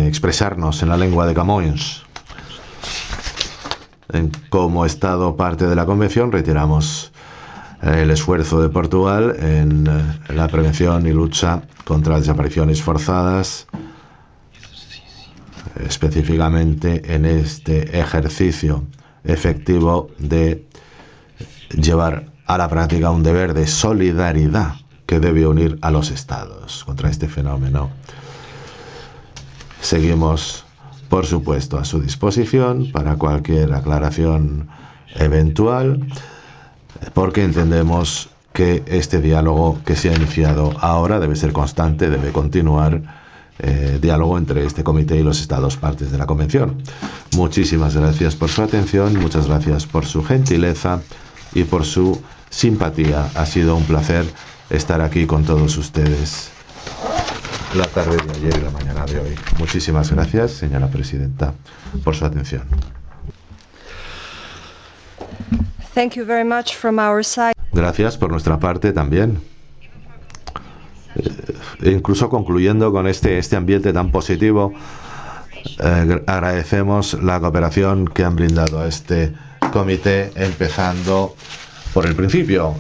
expresarnos en la lengua de Camões. Como Estado parte de la Convención, reiteramos el esfuerzo de Portugal en la prevención y lucha contra las desapariciones forzadas, específicamente en este ejercicio efectivo de llevar a la práctica un deber de solidaridad que debe unir a los Estados contra este fenómeno. Seguimos, por supuesto, a su disposición para cualquier aclaración eventual, porque entendemos que este diálogo que se ha iniciado ahora debe ser constante, debe continuar, diálogo entre este comité y los Estados partes de la Convención. Muchísimas gracias por su atención, muchas gracias por su gentileza y por su simpatía. Ha sido un placer estar aquí con todos ustedes la tarde de ayer y la mañana de hoy. Muchísimas gracias, señora presidenta, por su atención. Thank you very much from our side. Gracias por nuestra parte también. Incluso concluyendo con este ambiente tan positivo, agradecemos la cooperación que han brindado a este comité, empezando por el principio.